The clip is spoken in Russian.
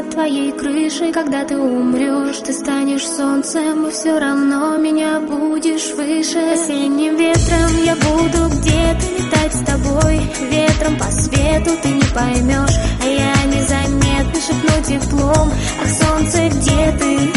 под твоей крышей. Когда ты умрешь, ты станешь солнцем, и все равно меня будешь выше. Осенним ветром я буду где-то летать с тобой. Ветром по свету ты не поймешь, а я незаметно шепну теплом. Ах, солнце, где ты?